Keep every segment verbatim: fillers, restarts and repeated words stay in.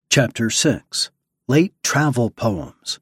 Chapter six. Late Travel Poems.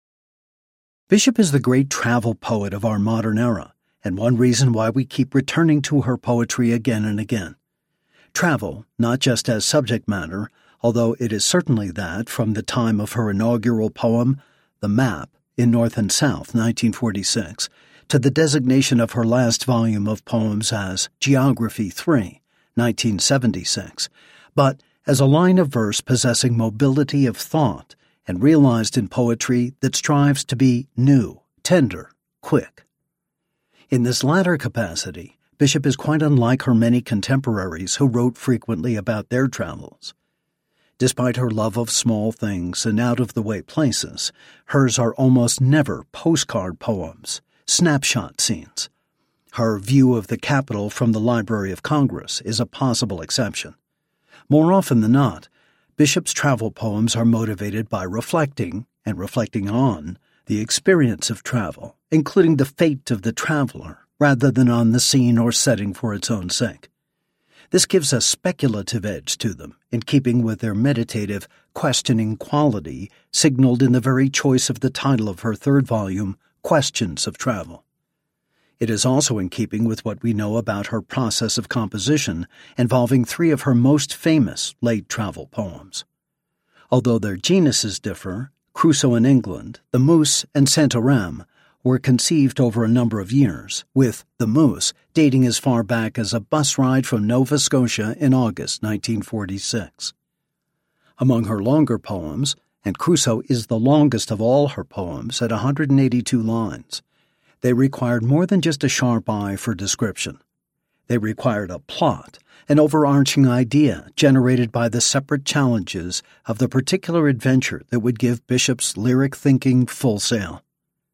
Bishop is the great travel poet of our modern era, and one reason why we keep returning to her poetry again and again. Travel, not just as subject matter, although it is certainly that from the time of her inaugural poem, The Map, in North and South, nineteen forty-six, to the designation of her last volume of poems as Geography three, nineteen seventy-six, but as a line of verse possessing mobility of thought and realized in poetry that strives to be new, tender, quick. In this latter capacity, Bishop is quite unlike her many contemporaries who wrote frequently about their travels. Despite her love of small things and out-of-the-way places, hers are almost never postcard poems, snapshot scenes. Her view of the Capitol from the Library of Congress is a possible exception. More often than not, Bishop's travel poems are motivated by reflecting, and reflecting on, the experience of travel, including the fate of the traveler, rather than on the scene or setting for its own sake. This gives a speculative edge to them, in keeping with their meditative, questioning quality signaled in the very choice of the title of her third volume, Questions of Travel. It is also in keeping with what we know about her process of composition, involving three of her most famous late travel poems. Although their genuses differ, Crusoe in England, The Moose, and Santarem were conceived over a number of years, with The Moose dating as far back as a bus ride from Nova Scotia in August nineteen forty-six. Among her longer poems, and Crusoe is the longest of all her poems at one hundred eighty-two lines, they required more than just a sharp eye for description. They required a plot, an overarching idea generated by the separate challenges of the particular adventure that would give Bishop's lyric thinking full sail.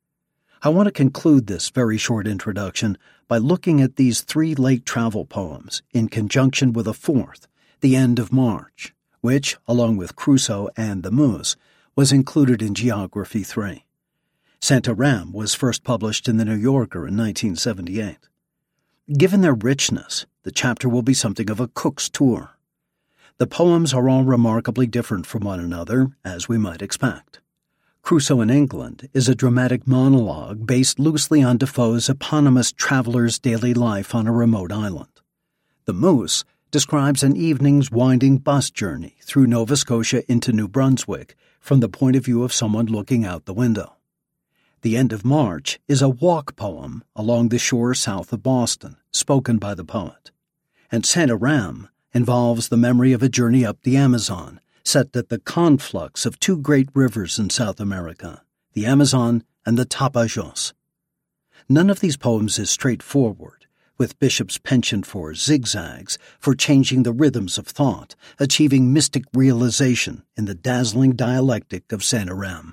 I want to conclude this very short introduction by looking at these three late travel poems in conjunction with a fourth, The End of March, which, along with Crusoe and The Moose, was included in Geography three. Santarem was first published in The New Yorker in nineteen seventy-eight. Given their richness, the chapter will be something of a Cook's tour. The poems are all remarkably different from one another, as we might expect. Crusoe in England is a dramatic monologue based loosely on Defoe's eponymous traveler's daily life on a remote island. The Moose describes an evening's winding bus journey through Nova Scotia into New Brunswick from the point of view of someone looking out the window. The End of March is a walk poem along the shore south of Boston, spoken by the poet. And Santarem involves the memory of a journey up the Amazon, set at the conflux of two great rivers in South America, the Amazon and the Tapajos. None of these poems is straightforward, with Bishop's penchant for zigzags, for changing the rhythms of thought, achieving mystic realization in the dazzling dialectic of Santarem.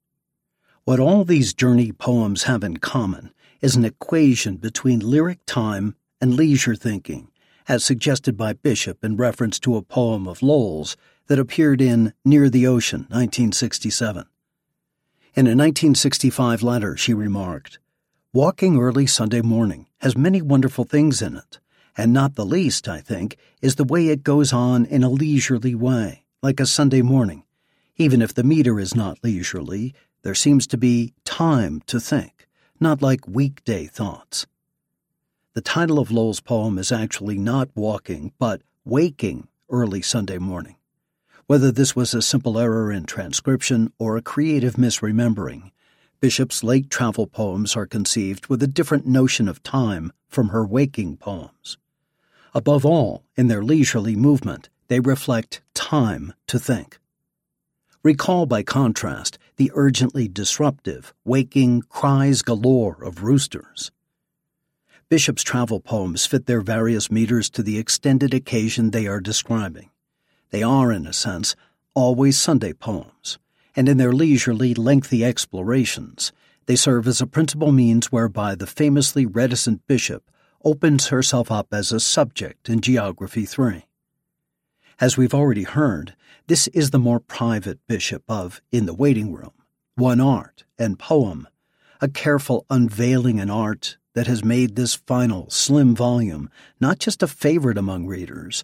What all these journey poems have in common is an equation between lyric time and leisure thinking, as suggested by Bishop in reference to a poem of Lowell's that appeared in Near the Ocean, nineteen sixty-seven. In a nineteen sixty-five letter, she remarked, "Walking early Sunday morning has many wonderful things in it, and not the least, I think, is the way it goes on in a leisurely way, like a Sunday morning. Even if the meter is not leisurely, there seems to be time to think, not like weekday thoughts." The title of Lowell's poem is actually not Walking, but Waking Early Sunday Morning. Whether this was a simple error in transcription or a creative misremembering, Bishop's late travel poems are conceived with a different notion of time from her waking poems. Above all, in their leisurely movement, they reflect time to think. Recall, by contrast, the urgently disruptive, waking cries galore of roosters. Bishop's travel poems fit their various meters to the extended occasion they are describing. They are, in a sense, always Sunday poems, and in their leisurely, lengthy explorations, they serve as a principal means whereby the famously reticent Bishop opens herself up as a subject in Geography three. As we've already heard, this is the more private Bishop of In the Waiting Room, One Art, and Poem, a careful unveiling in art that has made this final, slim volume not just a favorite among readers,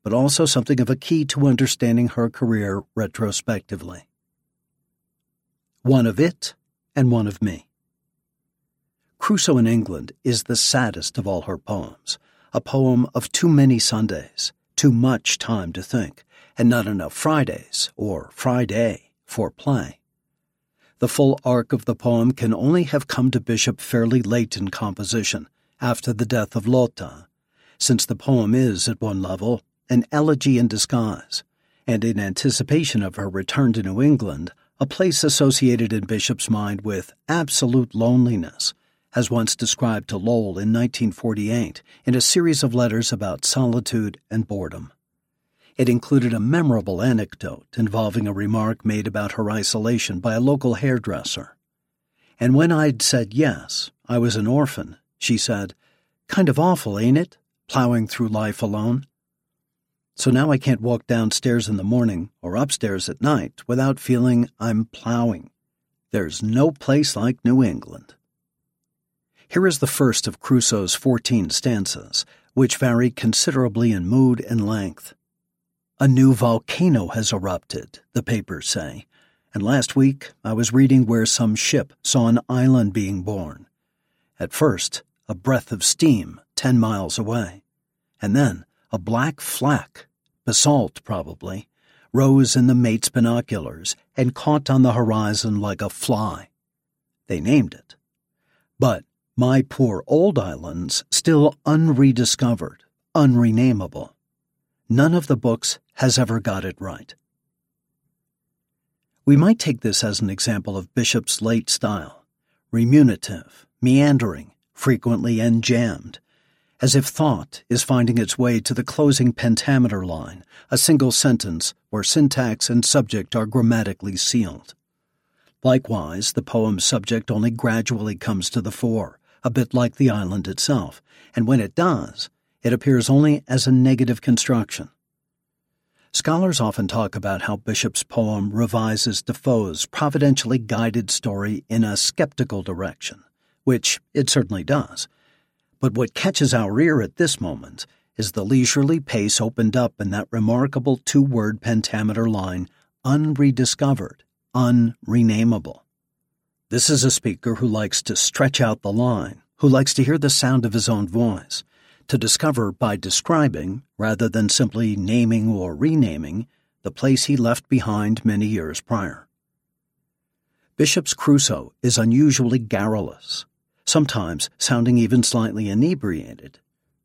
but also something of a key to understanding her career retrospectively. One of it and one of me. Crusoe in England is the saddest of all her poems, a poem of too many Sundays, too much time to think, and not enough Fridays, or Friday, for play. The full arc of the poem can only have come to Bishop fairly late in composition, after the death of Lotta, since the poem is, at one level, an elegy in disguise, and in anticipation of her return to New England, a place associated in Bishop's mind with absolute loneliness, as once described to Lowell in nineteen forty-eight in a series of letters about solitude and boredom. It included a memorable anecdote involving a remark made about her isolation by a local hairdresser. And when I'd said yes, I was an orphan, she said, "Kind of awful, ain't it, plowing through life alone? So now I can't walk downstairs in the morning or upstairs at night without feeling I'm plowing. There's no place like New England." Here is the first of Crusoe's fourteen stanzas, which vary considerably in mood and length. A new volcano has erupted, the papers say, and last week I was reading where some ship saw an island being born. At first, a breath of steam ten miles away, and then a black flack, basalt probably, rose in the mate's binoculars and caught on the horizon like a fly. They named it. But my poor old island's still unrediscovered, unrenameable. None of the books has ever got it right. We might take this as an example of Bishop's late style, remunerative, meandering, frequently enjambed, as if thought is finding its way to the closing pentameter line, a single sentence where syntax and subject are grammatically sealed. Likewise, the poem's subject only gradually comes to the fore, a bit like the island itself, and when it does, it appears only as a negative construction. Scholars often talk about how Bishop's poem revises Defoe's providentially guided story in a skeptical direction, which it certainly does. But what catches our ear at this moment is the leisurely pace opened up in that remarkable two-word pentameter line, unrediscovered, unrenameable. This is a speaker who likes to stretch out the line, who likes to hear the sound of his own voice, to discover by describing, rather than simply naming or renaming, the place he left behind many years prior. Bishop's Crusoe is unusually garrulous, sometimes sounding even slightly inebriated.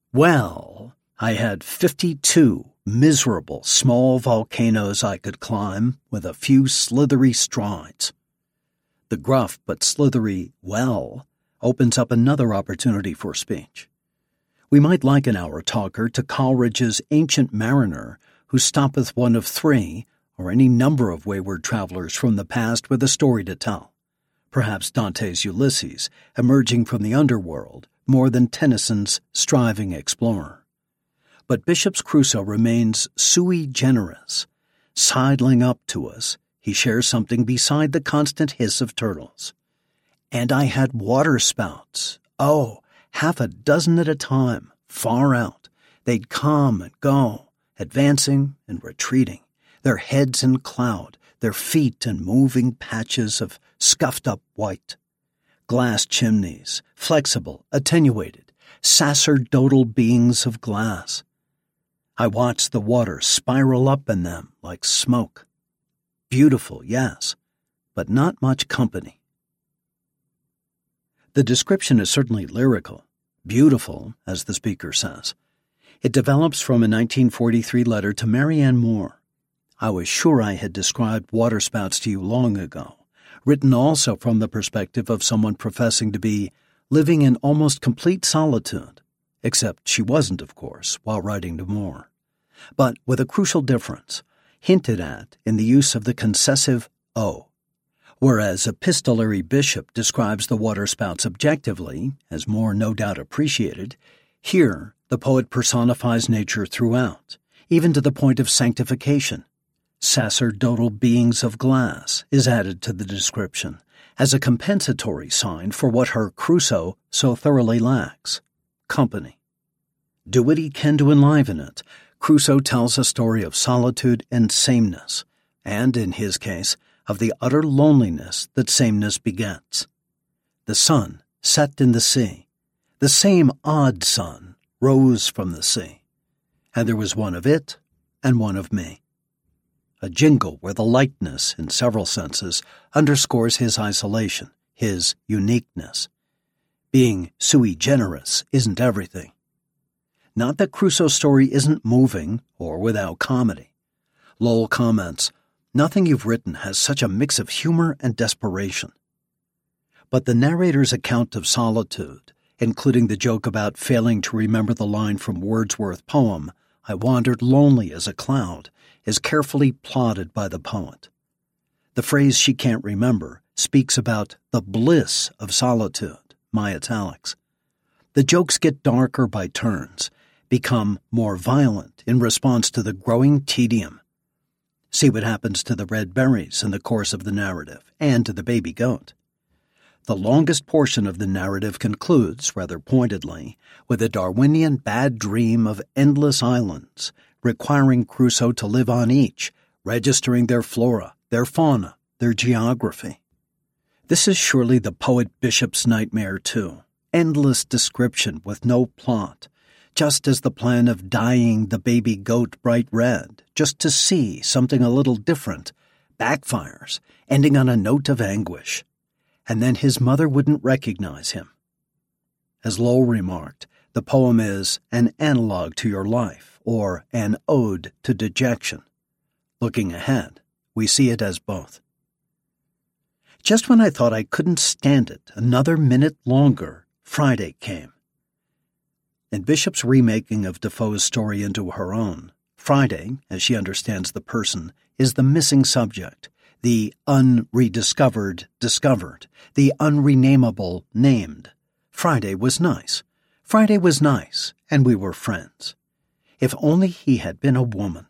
Well, I had fifty-two miserable small volcanoes I could climb with a few slithery strides. The gruff but slithery well opens up another opportunity for speech. We might liken our talker to Coleridge's Ancient Mariner, who stoppeth one of three, or any number of wayward travelers from the past with a story to tell. Perhaps Dante's Ulysses, emerging from the underworld, more than Tennyson's striving explorer. But Bishop's Crusoe remains sui generis. Sidling up to us, he shares something beside the constant hiss of turtles. And I had waterspouts. Oh, half a dozen at a time, far out. They'd come and go, advancing and retreating, their heads in cloud, their feet in moving patches of scuffed-up white. Glass chimneys, flexible, attenuated, sacerdotal beings of glass. I watched the water spiral up in them like smoke. Beautiful, yes, but not much company. The description is certainly lyrical, beautiful, as the speaker says. It develops from a nineteen forty-three letter to Marianne Moore. I was sure I had described waterspouts to you long ago, written also from the perspective of someone professing to be living in almost complete solitude, except she wasn't, of course, while writing to Moore, but with a crucial difference, hinted at in the use of the concessive O. Whereas epistolary Bishop describes the waterspouts objectively, as Moore no doubt appreciated, here the poet personifies nature throughout, even to the point of sanctification. Sacerdotal beings of glass is added to the description as a compensatory sign for what her Crusoe so thoroughly lacks: company. Do what he can to enliven it, Crusoe tells a story of solitude and sameness, and, in his case, of the utter loneliness that sameness begets. The sun set in the sea. The same odd sun rose from the sea, and there was one of it and one of me. A jingle where the likeness, in several senses, underscores his isolation, his uniqueness. Being sui generis isn't everything. Not that Crusoe's story isn't moving or without comedy. Lowell comments, "Nothing you've written has such a mix of humor and desperation." But the narrator's account of solitude, including the joke about failing to remember the line from Wordsworth's poem, "I wandered lonely as a cloud," is carefully plotted by the poet. The phrase she can't remember speaks about the bliss of solitude, my italics. The jokes get darker by turns, become more violent in response to the growing tedium. See what happens to the red berries in the course of the narrative, and to the baby goat. The longest portion of the narrative concludes, rather pointedly, with a Darwinian bad dream of endless islands, requiring Crusoe to live on each, registering their flora, their fauna, their geography. This is surely the poet Bishop's nightmare, too. Endless description with no plot, just as the plan of dyeing the baby goat bright red, just to see something a little different, backfires, ending on a note of anguish. And then his mother wouldn't recognize him. As Lowell remarked, the poem is an analog to your life, or an ode to dejection. Looking ahead, we see it as both. Just when I thought I couldn't stand it another minute longer, Friday came. In Bishop's remaking of Defoe's story into her own, Friday, as she understands the person, is the missing subject, the unrediscovered discovered, the unrenamable named. Friday was nice. Friday was nice, and we were friends. If only he had been a woman.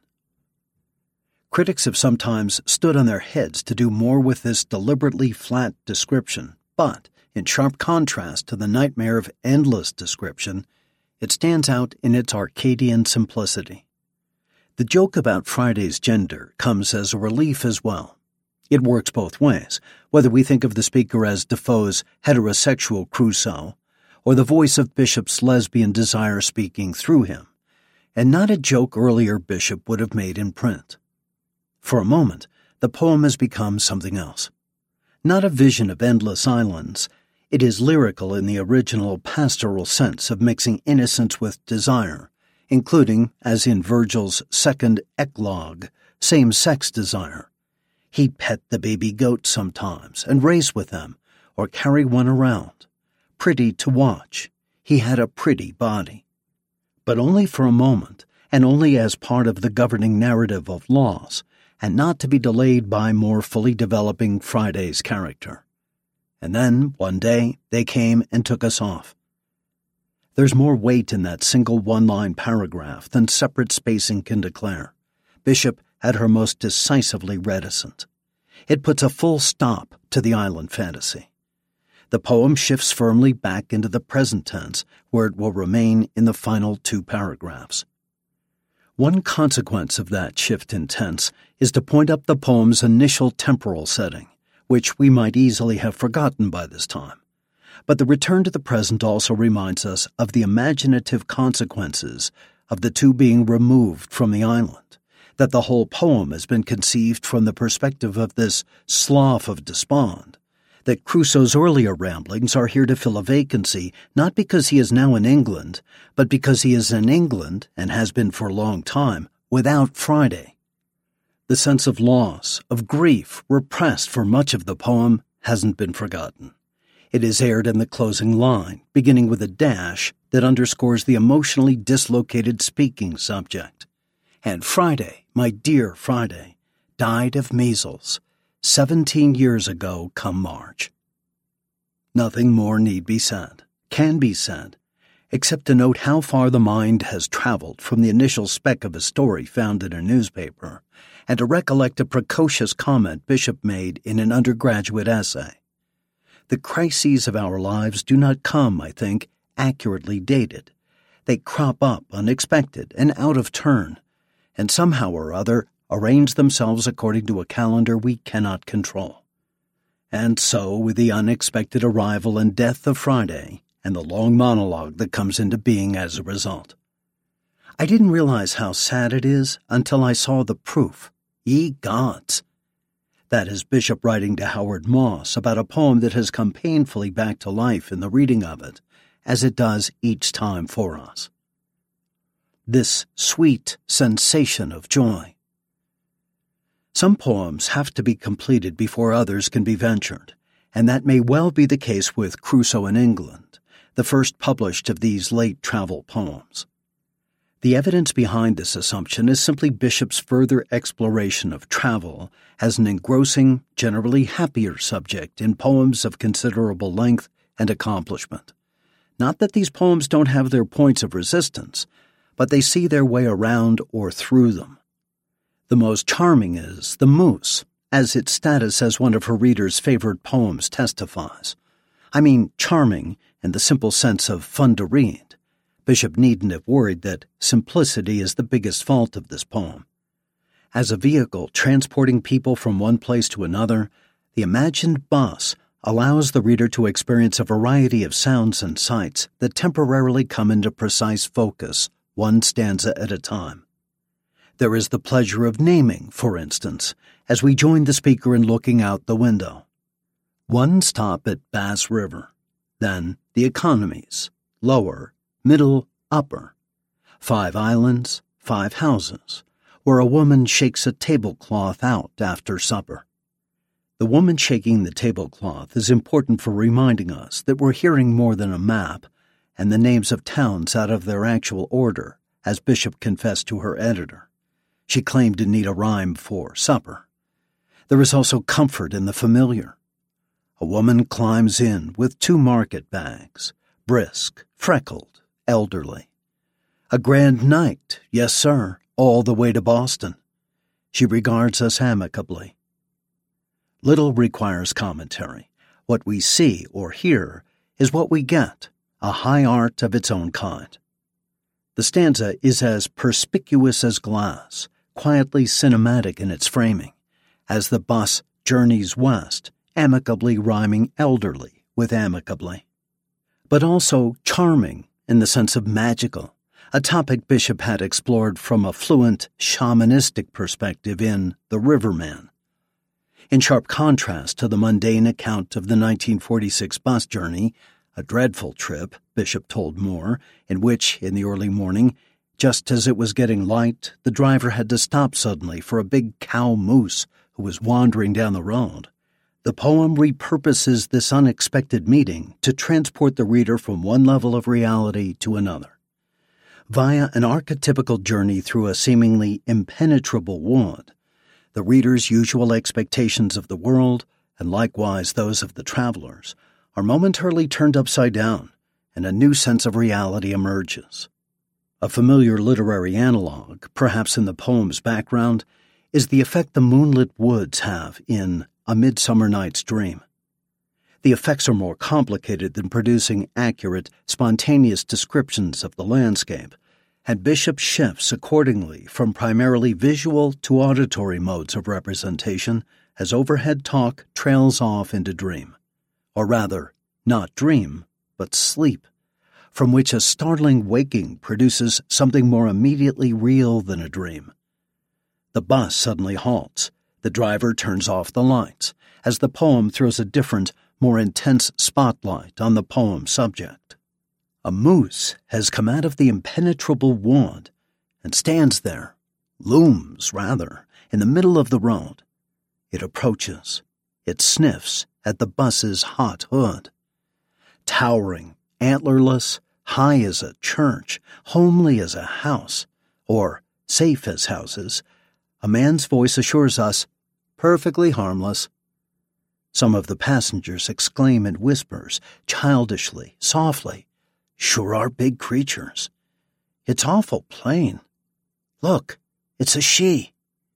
Critics have sometimes stood on their heads to do more with this deliberately flat description, but, in sharp contrast to the nightmare of endless description, it stands out in its Arcadian simplicity. The joke about Friday's gender comes as a relief as well. It works both ways, whether we think of the speaker as Defoe's heterosexual Crusoe, or the voice of Bishop's lesbian desire speaking through him, and not a joke earlier Bishop would have made in print. For a moment, the poem has become something else. Not a vision of endless islands, it is lyrical in the original pastoral sense of mixing innocence with desire, including, as in Virgil's second eclogue, same-sex desire. He'd pet the baby goats sometimes and race with them, or carry one around. Pretty to watch. He had a pretty body. But only for a moment, and only as part of the governing narrative of loss, and not to be delayed by more fully developing Friday's character. And then, one day, they came and took us off. There's more weight in that single one-line paragraph than separate spacing can declare. Bishop had her most decisively reticent. It puts a full stop to the island fantasy. The poem shifts firmly back into the present tense, where it will remain in the final two paragraphs. One consequence of that shift in tense is to point up the poem's initial temporal setting, which we might easily have forgotten by this time. But the return to the present also reminds us of the imaginative consequences of the two being removed from the island, that the whole poem has been conceived from the perspective of this slough of despond, that Crusoe's earlier ramblings are here to fill a vacancy, not because he is now in England, but because he is in England, and has been for a long time, without Friday. The sense of loss, of grief, repressed for much of the poem, hasn't been forgotten. It is aired in the closing line, beginning with a dash that underscores the emotionally dislocated speaking subject. And Friday, my dear Friday, died of measles, seventeen years ago come March. Nothing more need be said, can be said, except to note how far the mind has traveled from the initial speck of a story found in a newspaper, and to recollect a precocious comment Bishop made in an undergraduate essay. The crises of our lives do not come, I think, accurately dated. They crop up unexpected and out of turn, and somehow or other arrange themselves according to a calendar we cannot control. And so, with the unexpected arrival and death of Friday, and the long monologue that comes into being as a result. I didn't realize how sad it is until I saw the proof. Ye gods! That is Bishop writing to Howard Moss about a poem that has come painfully back to life in the reading of it, as it does each time for us. This sweet sensation of joy. Some poems have to be completed before others can be ventured, and that may well be the case with Crusoe in England, the first published of these late travel poems. The evidence behind this assumption is simply Bishop's further exploration of travel as an engrossing, generally happier subject in poems of considerable length and accomplishment. Not that these poems don't have their points of resistance, but they see their way around or through them. The most charming is The Moose, as its status as one of her readers' favorite poems testifies. I mean charming in the simple sense of fun to read. Bishop needn't have worried that simplicity is the biggest fault of this poem. As a vehicle transporting people from one place to another, the imagined bus allows the reader to experience a variety of sounds and sights that temporarily come into precise focus, one stanza at a time. There is the pleasure of naming, for instance, as we join the speaker in looking out the window. One stop at Bass River, then the economies, lower, middle, upper, five islands, five houses, where a woman shakes a tablecloth out after supper. The woman shaking the tablecloth is important for reminding us that we're hearing more than a map and the names of towns out of their actual order, as Bishop confessed to her editor. She claimed to need a rhyme for supper. There is also comfort in the familiar. A woman climbs in with two market bags, brisk, freckled, elderly. A grand night, yes, sir, all the way to Boston. She regards us amicably. Little requires commentary. What we see or hear is what we get, a high art of its own kind. The stanza is as perspicuous as glass, quietly cinematic in its framing, as the bus journeys west, amicably rhyming elderly with amicably. But also charming in the sense of magical, a topic Bishop had explored from a fluent, shamanistic perspective in The Riverman. In sharp contrast to the mundane account of the nineteen forty-six bus journey, a dreadful trip, Bishop told Moore, in which, in the early morning, just as it was getting light, the driver had to stop suddenly for a big cow moose who was wandering down the road. The poem repurposes this unexpected meeting to transport the reader from one level of reality to another. Via an archetypical journey through a seemingly impenetrable wood, the reader's usual expectations of the world, and likewise those of the travelers, are momentarily turned upside down, and a new sense of reality emerges. A familiar literary analog, perhaps in the poem's background, is the effect the moonlit woods have in A Midsummer Night's Dream. The effects are more complicated than producing accurate, spontaneous descriptions of the landscape, and Bishop shifts accordingly from primarily visual to auditory modes of representation as overhead talk trails off into dream. Or rather, not dream, but sleep, from which a startling waking produces something more immediately real than a dream. The bus suddenly halts. The driver turns off the lights, as the poem throws a different, more intense spotlight on the poem's subject. A moose has come out of the impenetrable wood and stands there, looms, rather, in the middle of the road. It approaches. It sniffs at the bus's hot hood. Towering, antlerless, high as a church, homely as a house, or safe as houses, a man's voice assures us, perfectly harmless. Some of the passengers exclaim in whispers, childishly, softly, sure are big creatures. It's awful plain. Look, it's a she.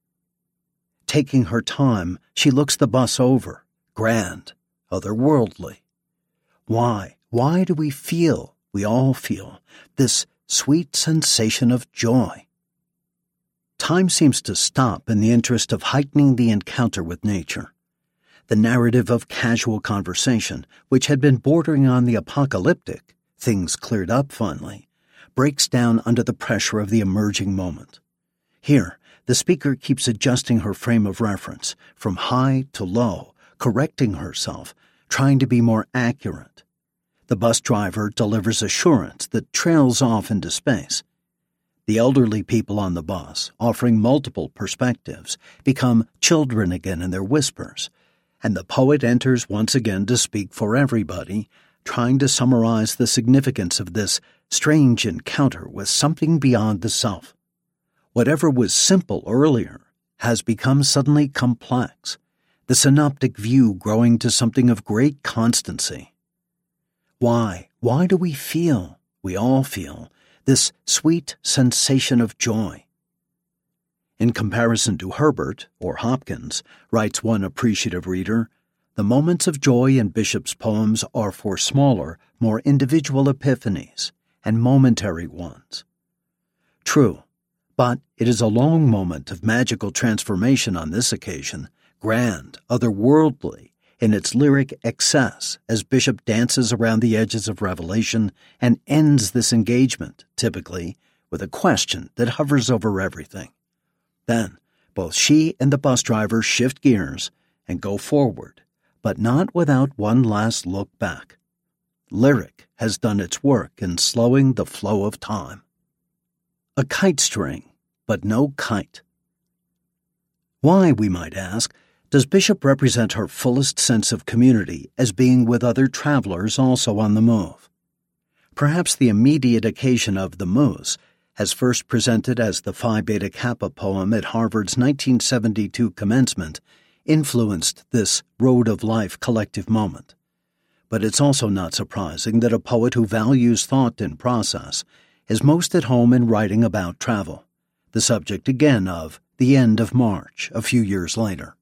Taking her time, she looks the bus over, grand, otherworldly. Why, why do we feel, we all feel, this sweet sensation of joy. Time seems to stop in the interest of heightening the encounter with nature. The narrative of casual conversation, which had been bordering on the apocalyptic, things cleared up finally, breaks down under the pressure of the emerging moment. Here, the speaker keeps adjusting her frame of reference from high to low, correcting herself, trying to be more accurate. The bus driver delivers assurance that trails off into space. The elderly people on the bus, offering multiple perspectives, become children again in their whispers, and the poet enters once again to speak for everybody, trying to summarize the significance of this strange encounter with something beyond the self. Whatever was simple earlier has become suddenly complex, the synoptic view growing to something of great constancy. Why, why do we feel, we all feel, this sweet sensation of joy? In comparison to Herbert, or Hopkins, writes one appreciative reader, the moments of joy in Bishop's poems are for smaller, more individual epiphanies and momentary ones. True, but it is a long moment of magical transformation on this occasion, grand, otherworldly, in its lyric excess as Bishop dances around the edges of revelation and ends this engagement, typically, with a question that hovers over everything. Then, both she and the bus driver shift gears and go forward, but not without one last look back. Lyric has done its work in slowing the flow of time. A kite string, but no kite. Why, we might ask, does Bishop represent her fullest sense of community as being with other travelers also on the move? Perhaps the immediate occasion of The Moose, as first presented as the Phi Beta Kappa poem at Harvard's nineteen seventy-two commencement, influenced this Road of Life collective moment. But it's also not surprising that a poet who values thought and process is most at home in writing about travel, the subject again of The End of March a few years later.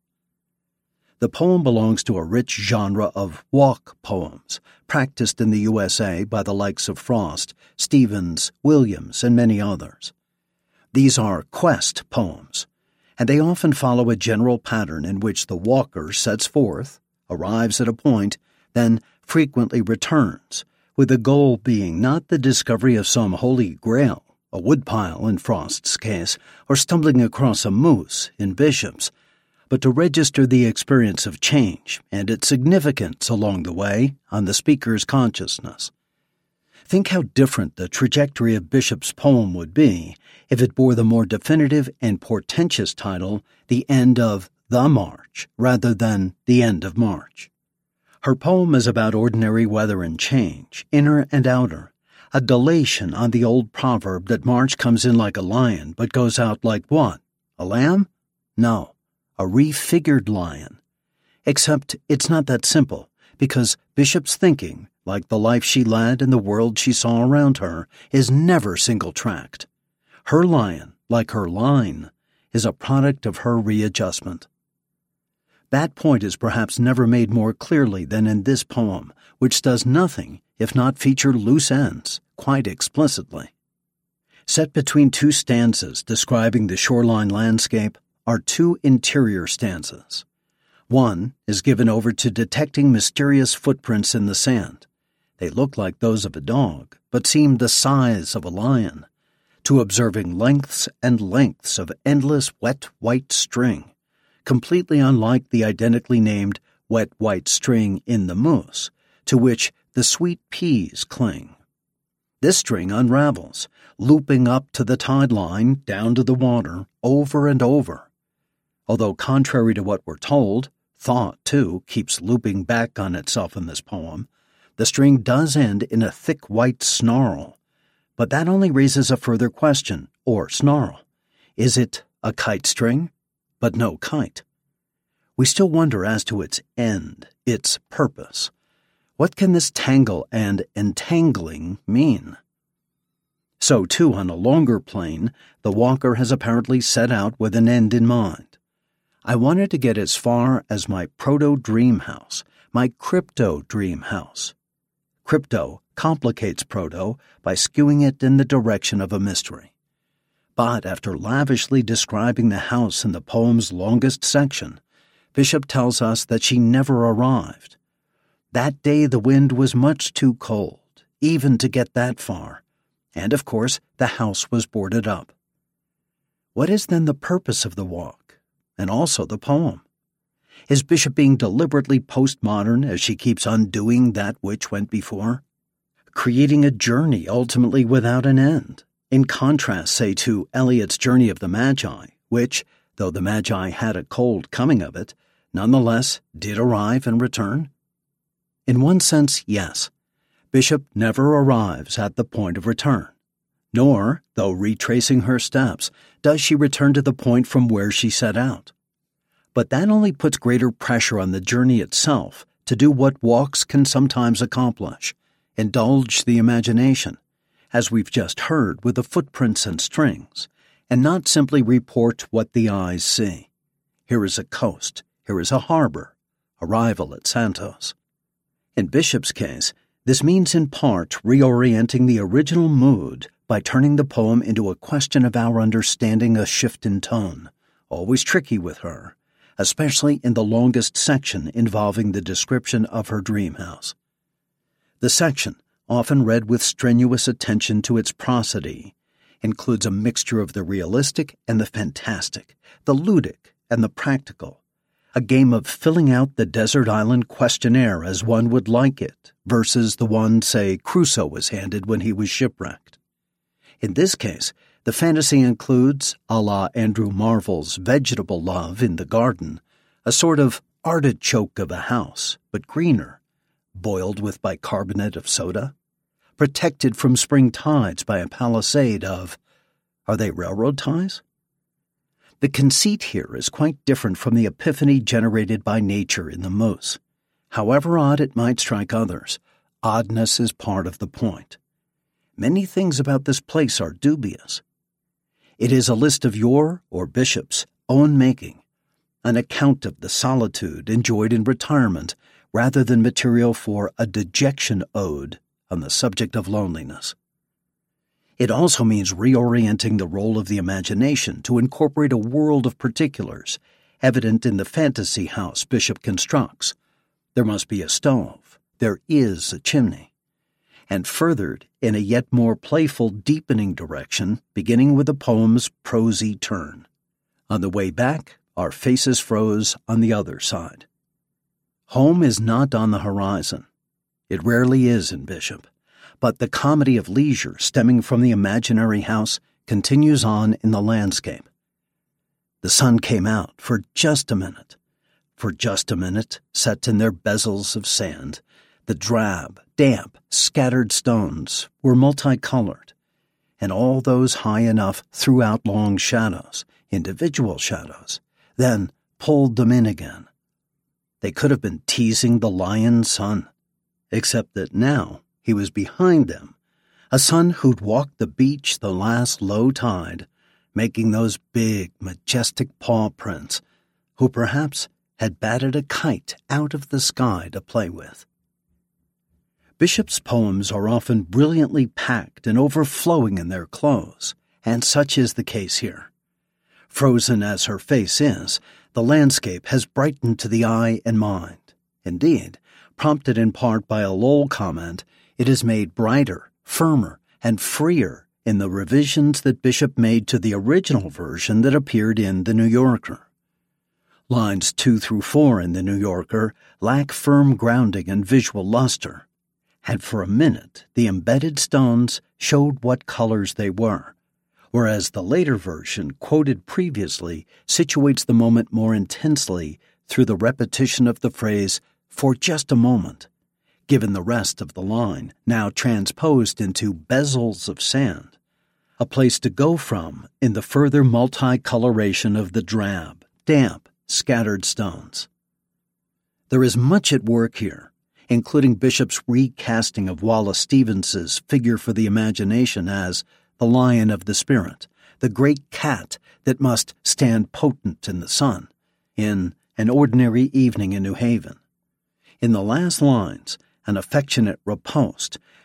The poem belongs to a rich genre of walk poems, practiced in the U S A by the likes of Frost, Stevens, Williams, and many others. These are quest poems, and they often follow a general pattern in which the walker sets forth, arrives at a point, then frequently returns, with the goal being not the discovery of some holy grail, a woodpile in Frost's case, or stumbling across a moose in Bishop's, but to register the experience of change and its significance along the way on the speaker's consciousness. Think how different the trajectory of Bishop's poem would be if it bore the more definitive and portentous title, The End of the March, rather than The End of March. Her poem is about ordinary weather and change, inner and outer, a dilation on the old proverb that March comes in like a lion but goes out like what? A lamb? No. A refigured lion. Except it's not that simple, because Bishop's thinking, like the life she led and the world she saw around her, is never single-tracked. Her lion, like her line, is a product of her readjustment. That point is perhaps never made more clearly than in this poem, which does nothing if not feature loose ends, quite explicitly. Set between two stanzas describing the shoreline landscape, are two interior stanzas. One is given over to detecting mysterious footprints in the sand. They look like those of a dog, but seem the size of a lion, to observing lengths and lengths of endless wet white string, completely unlike the identically named wet white string in The Moose, to which the sweet peas cling. This string unravels, looping up to the tide line, down to the water, over and over. Although contrary to what we're told, thought, too, keeps looping back on itself in this poem, the string does end in a thick white snarl. But that only raises a further question, or snarl. Is it a kite string, but no kite? We still wonder as to its end, its purpose. What can this tangle and entangling mean? So, too, on a longer plane, the walker has apparently set out with an end in mind. I wanted to get as far as my proto-dream house, my crypto-dream house. Crypto complicates Proto by skewing it in the direction of a mystery. But after lavishly describing the house in the poem's longest section, Bishop tells us that she never arrived. That day the wind was much too cold, even to get that far, and of course the house was boarded up. What is then the purpose of the walk, and also the poem? Is Bishop being deliberately postmodern as she keeps undoing that which went before? Creating a journey ultimately without an end, in contrast, say, to Eliot's Journey of the Magi, which, though the Magi had a cold coming of it, nonetheless did arrive and return? In one sense, yes. Bishop never arrives at the point of return. Nor, though retracing her steps, does she return to the point from where she set out. But that only puts greater pressure on the journey itself to do what walks can sometimes accomplish, indulge the imagination, as we've just heard with the footprints and strings, and not simply report what the eyes see. Here is a coast, here is a harbor, arrival at Santos. In Bishop's case, this means in part reorienting the original mood by turning the poem into a question of our understanding a shift in tone, always tricky with her, especially in the longest section involving the description of her dream house. The section, often read with strenuous attention to its prosody, includes a mixture of the realistic and the fantastic, the ludic and the practical, a game of filling out the desert island questionnaire as one would like it versus the one, say, Crusoe was handed when he was shipwrecked. In this case, the fantasy includes, a la Andrew Marvell's vegetable love in the garden, a sort of artichoke of a house, but greener, boiled with bicarbonate of soda, protected from spring tides by a palisade of, are they railroad ties? The conceit here is quite different from the epiphany generated by nature in the moose. However odd it might strike others, oddness is part of the point. Many things about this place are dubious. It is a list of your, or Bishop's, own making, an account of the solitude enjoyed in retirement rather than material for a dejection ode on the subject of loneliness. It also means reorienting the role of the imagination to incorporate a world of particulars, evident in the fantasy house Bishop constructs. There must be a stove. There is a chimney. And furthered in a yet more playful, deepening direction, beginning with the poem's prosy turn. On the way back, our faces froze on the other side. Home is not on the horizon. It rarely is in Bishop. But the comedy of leisure stemming from the imaginary house continues on in the landscape. The sun came out for just a minute. For just a minute, set in their bezels of sand, the drab, damp, scattered stones were multicolored, and all those high enough threw out long shadows, individual shadows, then pulled them in again. They could have been teasing the lion sun, except that now he was behind them, a sun who'd walked the beach the last low tide, making those big, majestic paw prints, who perhaps had batted a kite out of the sky to play with. Bishop's poems are often brilliantly packed and overflowing in their close, and such is the case here. Frozen as her face is, the landscape has brightened to the eye and mind. Indeed, prompted in part by a Lowell comment, it is made brighter, firmer, and freer in the revisions that Bishop made to the original version that appeared in The New Yorker. Lines two through four in The New Yorker lack firm grounding and visual luster, and for a minute the embedded stones showed what colors they were, whereas the later version, quoted previously, situates the moment more intensely through the repetition of the phrase, "for just a moment," given the rest of the line, now transposed into bezels of sand, a place to go from in the further multicoloration of the drab, damp, scattered stones. There is much at work here, including Bishop's recasting of Wallace Stevens's figure for the imagination as the lion of the spirit, the great cat that must stand potent in the sun, in An Ordinary Evening in New Haven. In the last lines, an affectionate riposte,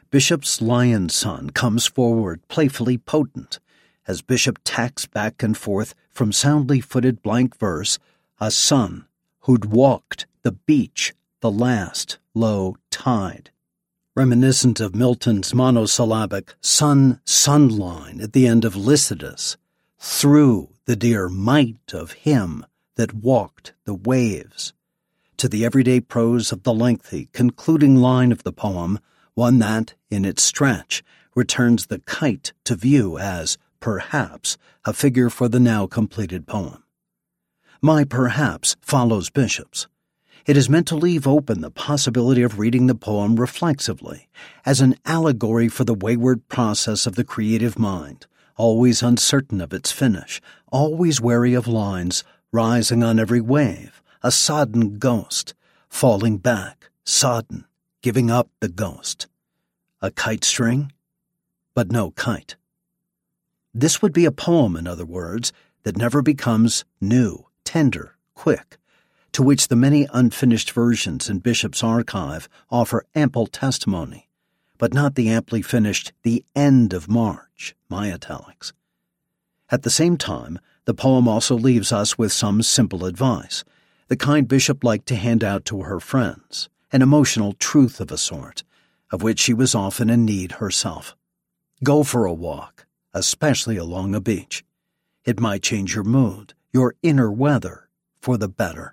Bishop's lion son comes forward playfully potent, as Bishop tacks back and forth from soundly footed blank verse, a son who'd walked the beach the last low tide, reminiscent of Milton's monosyllabic sun-sun line at the end of Lycidas, through the dear might of him that walked the waves, to the everyday prose of the lengthy, concluding line of the poem, one that, in its stretch, returns the kite to view as, perhaps, a figure for the now completed poem. My perhaps follows Bishop's. It is meant to leave open the possibility of reading the poem reflexively, as an allegory for the wayward process of the creative mind, always uncertain of its finish, always wary of lines, rising on every wave, a sodden ghost, falling back, sodden, giving up the ghost. A kite string? But no kite. This would be a poem, in other words, that never becomes new, tender, quick, to which the many unfinished versions in Bishop's archive offer ample testimony, but not the amply finished The End of March, my italics. At the same time, the poem also leaves us with some simple advice, the kind Bishop liked to hand out to her friends, an emotional truth of a sort, of which she was often in need herself. Go for a walk, especially along a beach. It might change your mood, your inner weather, for the better.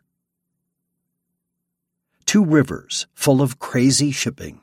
Two rivers full of crazy shipping.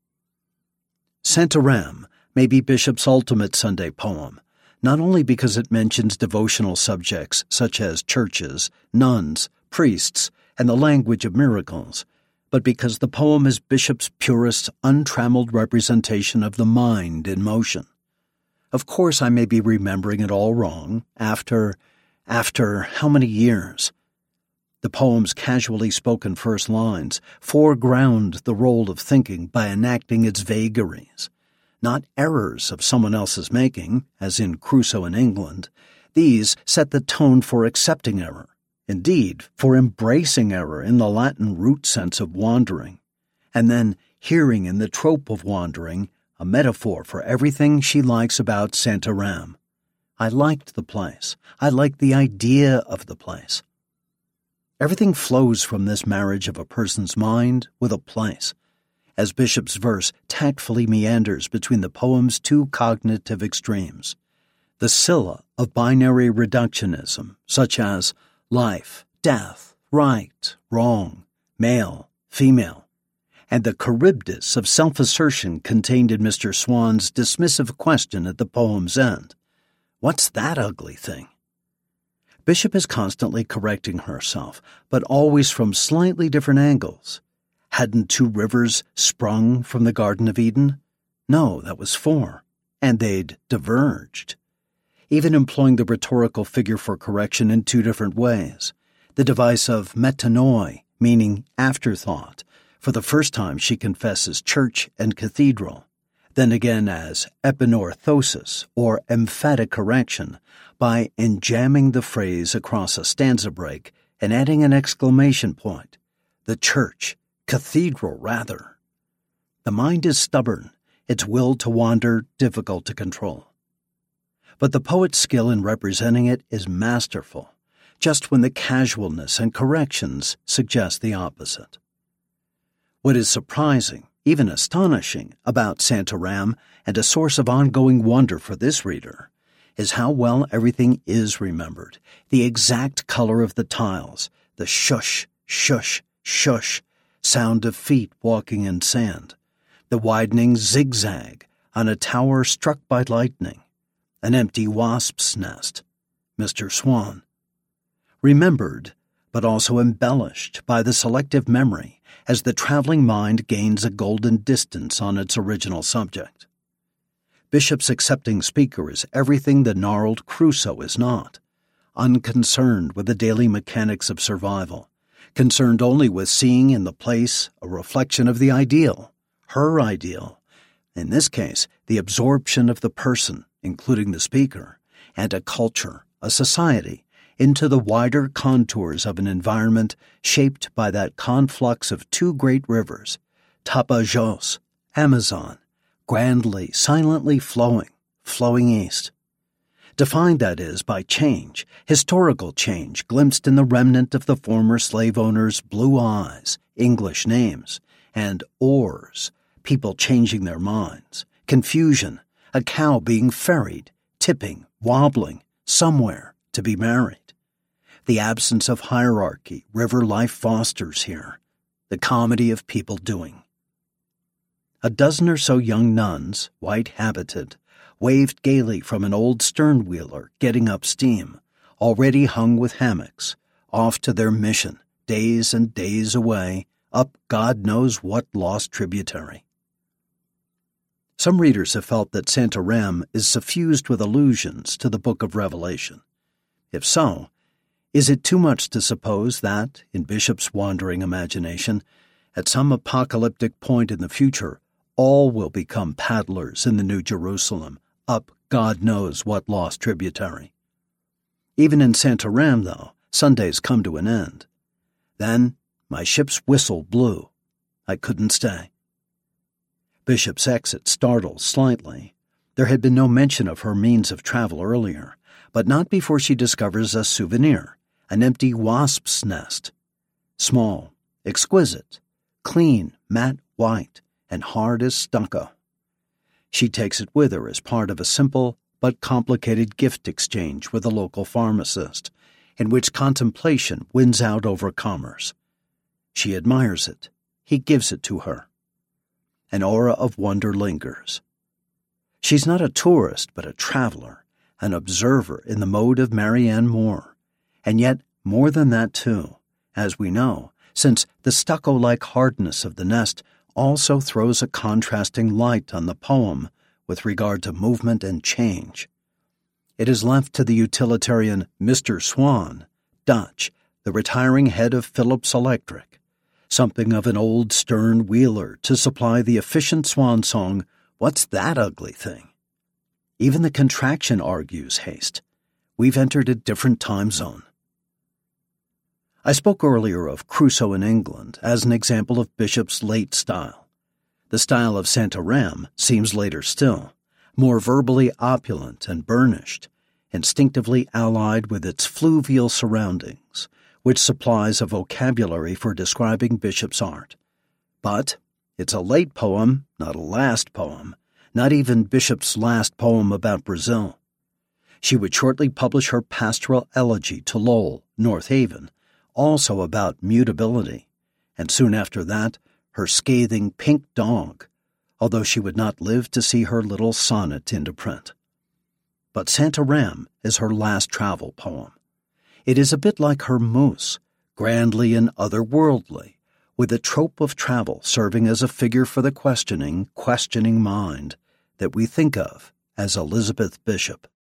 Santarem may be Bishop's ultimate Sunday poem, not only because it mentions devotional subjects such as churches, nuns, priests, and the language of miracles, but because the poem is Bishop's purest, untrammeled representation of the mind in motion. Of course, I may be remembering it all wrong, after, after how many years? The poem's casually spoken first lines foreground the role of thinking by enacting its vagaries, not errors of someone else's making, as in Crusoe in England. These set the tone for accepting error, indeed, for embracing error in the Latin root sense of wandering, and then hearing in the trope of wandering a metaphor for everything she likes about Santarem. I liked the place. I liked the idea of the place. Everything flows from this marriage of a person's mind with a place, as Bishop's verse tactfully meanders between the poem's two cognitive extremes, the Scylla of binary reductionism, such as life, death, right, wrong, male, female, and the Charybdis of self-assertion contained in Mister Swan's dismissive question at the poem's end. What's that ugly thing? Bishop is constantly correcting herself, but always from slightly different angles. Hadn't two rivers sprung from the Garden of Eden? No, that was four, and they'd diverged. Even employing the rhetorical figure for correction in two different ways, the device of metanoi, meaning afterthought. For the first time she confesses church and cathedral, then again as epinorthosis, or emphatic correction, by enjamming the phrase across a stanza break and adding an exclamation point. The church, cathedral rather. The mind is stubborn, its will to wander difficult to control. But the poet's skill in representing it is masterful, just when the casualness and corrections suggest the opposite. What is surprising, even astonishing, about Santarem, and a source of ongoing wonder for this reader, is how well everything is remembered, the exact color of the tiles, the shush, shush, shush sound of feet walking in sand, the widening zigzag on a tower struck by lightning, an empty wasp's nest, Mister Swan. Remembered, but also embellished by the selective memory as the traveling mind gains a golden distance on its original subject. Bishop's accepting speaker is everything the gnarled Crusoe is not, unconcerned with the daily mechanics of survival, concerned only with seeing in the place a reflection of the ideal, her ideal, in this case, the absorption of the person, including the speaker, and a culture, a society, into the wider contours of an environment shaped by that conflux of two great rivers, Tapajos, Amazon, grandly, silently flowing, flowing east. Defined, that is, by change, historical change glimpsed in the remnant of the former slave owners' blue eyes, English names, and oars, people changing their minds, confusion, a cow being ferried, tipping, wobbling, somewhere to be married. The absence of hierarchy river life fosters here, the comedy of people doing. A dozen or so young nuns, white-habited, waved gaily from an old stern-wheeler getting up steam, already hung with hammocks, off to their mission, days and days away, up God knows what lost tributary. Some readers have felt that Santarem is suffused with allusions to the Book of Revelation. If so, is it too much to suppose that, in Bishop's wandering imagination, at some apocalyptic point in the future, all will become paddlers in the New Jerusalem, up God knows what lost tributary? Even in Santarem, though, Sundays come to an end. Then my ship's whistle blew. I couldn't stay. Bishop's exit startles slightly. There had been no mention of her means of travel earlier, but not before she discovers a souvenir, an empty wasp's nest. Small, exquisite, clean, matte white, and hard as stucco. She takes it with her as part of a simple but complicated gift exchange with a local pharmacist, in which contemplation wins out over commerce. She admires it. He gives it to her. An aura of wonder lingers. She's not a tourist, but a traveler, an observer in the mode of Marianne Moore, and yet more than that too, as we know, since the stucco-like hardness of the nest also throws a contrasting light on the poem with regard to movement and change. It is left to the utilitarian Mister Swan, Dutch, the retiring head of Phillips Electric, something of an old stern wheeler to supply the efficient swan song, "What's that ugly thing?" Even the contraction argues haste. We've entered a different time zone. I spoke earlier of Crusoe in England as an example of Bishop's late style. The style of Santarem seems later still, more verbally opulent and burnished, instinctively allied with its fluvial surroundings, which supplies a vocabulary for describing Bishop's art. But it's a late poem, not a last poem, not even Bishop's last poem about Brazil. She would shortly publish her pastoral elegy to Lowell, North Haven, also about mutability, and soon after that, her scathing Pink Dog, although she would not live to see her little sonnet into print. But Santarem is her last travel poem. It is a bit like her Moose, grandly and otherworldly, with the trope of travel serving as a figure for the questioning, questioning mind that we think of as Elizabeth Bishop.